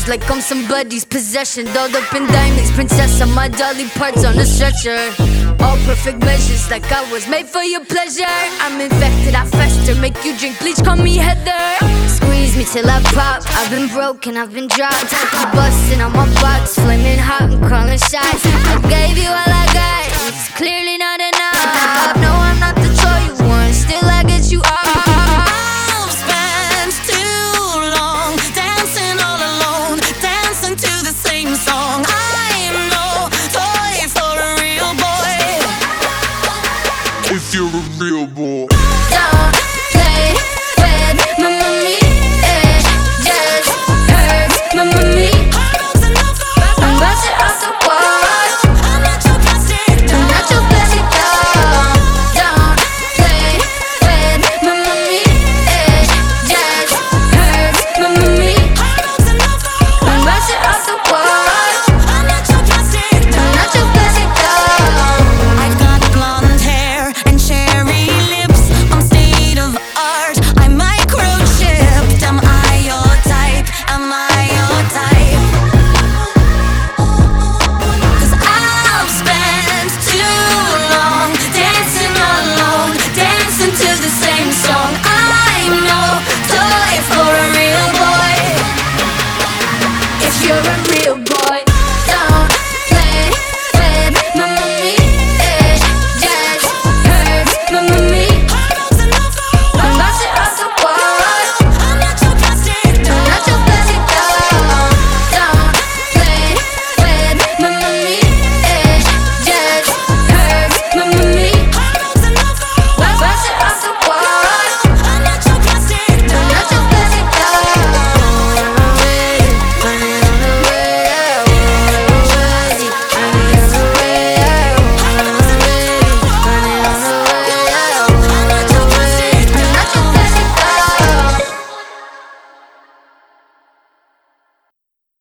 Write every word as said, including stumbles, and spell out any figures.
like I'm somebody's possession. Dolled up in diamonds, princess on my dolly parts on a stretcher. All perfect measures, like I was made for your pleasure. I'm infected, I fester, make you drink bleach, call me Heather. Squeeze me till I pop, I've been broken, I've been dropped. I'm busting on my box, flaming hot and calling shots. I gave you all I got, it's clearly not enough. No, I'm not the toy you want, still I get you off. I've spent too long dancing all alone, dancing to the same song. I'm no toy for a real boy. If you're a real boy, Don't play with my money, it just hurts my money. I'm bouncing off the wall, I'm not your plastic I'm not your plastic doll. Don't play with my money, it just hurts my money. I'm bouncing off the wall, I'm not your plastic I'm not your plastic doll. I've got blonde hair and cherry lips. I'm state of art, I'm microchipped. Am I your type? Am I your type? Cause I've spent too long dancing alone, dancing to the same song. I'm no toy for a real boy. If you're a